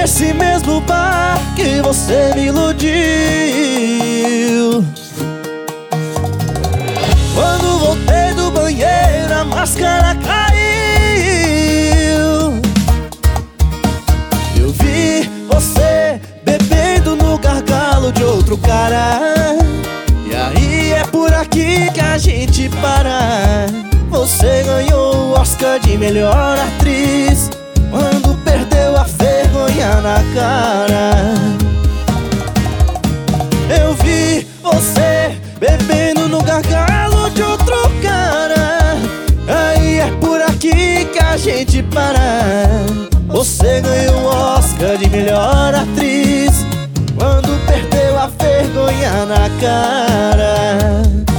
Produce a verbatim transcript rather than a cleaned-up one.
nesse mesmo bar que você me iludiu. Quando voltei do banheiro, a máscara caiu. Eu vi você bebendo no gargalo de outro cara. E aí é por aqui que a gente para. Você ganhou o Oscar de melhor atriz quando perdeu a vergonha na cara. Eu vi você bebendo no gargalo de outro cara. Aí é por aqui que a gente para. Você ganhou o Oscar de melhor atriz quando perdeu a vergonha na cara.